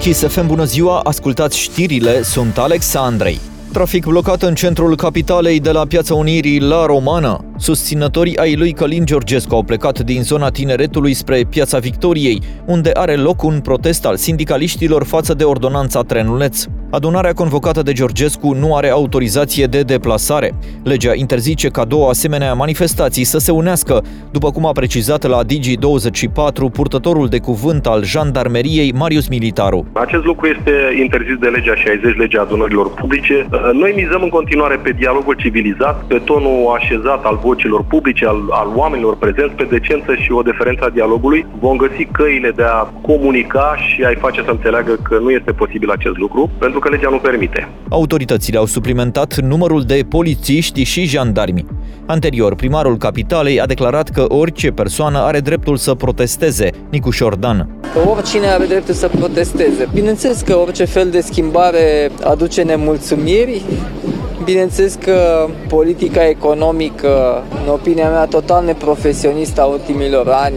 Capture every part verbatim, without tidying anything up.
Kiss F M, bună ziua, ascultați știrile, sunt Alex Andrei. Trafic blocat în centrul capitalei de la Piața Unirii la Romană. Susținătorii ai lui Călin Georgescu au plecat din zona Tineretului spre Piața Victoriei, unde are loc un protest al sindicaliștilor față de ordonanța Trenuleț. Adunarea convocată de Georgescu nu are autorizație de deplasare. Legea interzice ca două asemenea manifestații să se unească, după cum a precizat la Digi douăzeci și patru purtătorul de cuvânt al Jandarmeriei, Marius Militaru. Acest lucru este interzis de legea șaizeci, legea adunărilor publice. Noi mizăm în continuare pe dialogul civilizat, pe tonul așezat al vocilor publice, al, al oamenilor prezenți, pe decență și o deferență a dialogului. Vom găsi căile de a comunica și a-i face să înțeleagă că nu este posibil acest lucru, pentru că legea nu permite. Autoritățile au suplimentat numărul de polițiști și jandarmi. Anterior, primarul capitalei a declarat că orice persoană are dreptul să protesteze. Nicu Șordan. Oricine are dreptul să protesteze. Bineînțeles că orice fel de schimbare aduce nemulțumiri. Bineînțeles că politica economică, în opinia mea total neprofesionistă a ultimilor ani,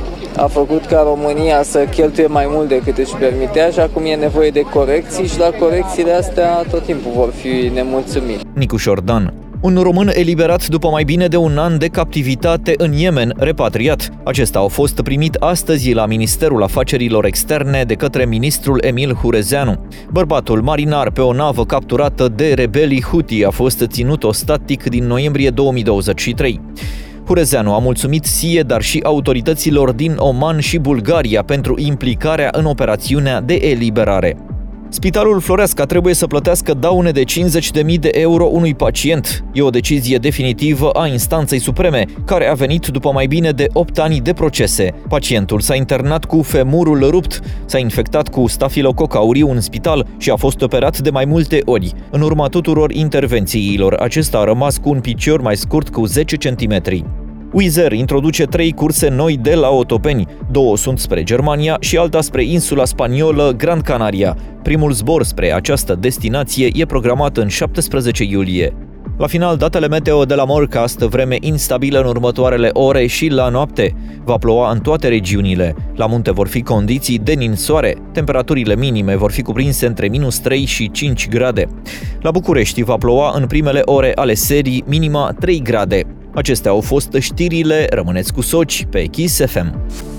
a făcut ca România să cheltuie mai mult decât își permitea și acum e nevoie de corecții și la corecțiile astea tot timpul vor fi nemulțumiri. Nicu Șordan. Un român eliberat după mai bine de un an de captivitate în Yemen, repatriat. Acesta a fost primit astăzi la Ministerul Afacerilor Externe de către ministrul Emil Hurezeanu. Bărbatul marinar pe o navă capturată de rebelii Houthi a fost ținut ostattic din noiembrie două mii douăzeci și trei. Hurezeanu a mulțumit S I E, dar și autorităților din Oman și Bulgaria pentru implicarea în operațiunea de eliberare. Spitalul Floreasca trebuie să plătească daune de cincizeci de mii de euro unui pacient. E o decizie definitivă a Instanței Supreme, care a venit după mai bine de opt ani de procese. Pacientul s-a internat cu femurul rupt, s-a infectat cu stafilococ auriu în spital și a fost operat de mai multe ori. În urma tuturor intervențiilor, acesta a rămas cu un picior mai scurt cu zece centimetri. Wizz Air introduce trei curse noi de la Otopeni. Două sunt spre Germania și alta spre insula spaniolă Gran Canaria. Primul zbor spre această destinație e programat în șaptesprezece iulie. La final, datele meteo de la Morecast, vreme instabilă în următoarele ore și la noapte. Va ploua în toate regiunile. La munte vor fi condiții de ninsoare. Temperaturile minime vor fi cuprinse între minus trei și cinci grade. La București va ploua în primele ore ale serii, minima trei grade. Acestea au fost știrile, rămâneți cu Soci pe Kiss F M.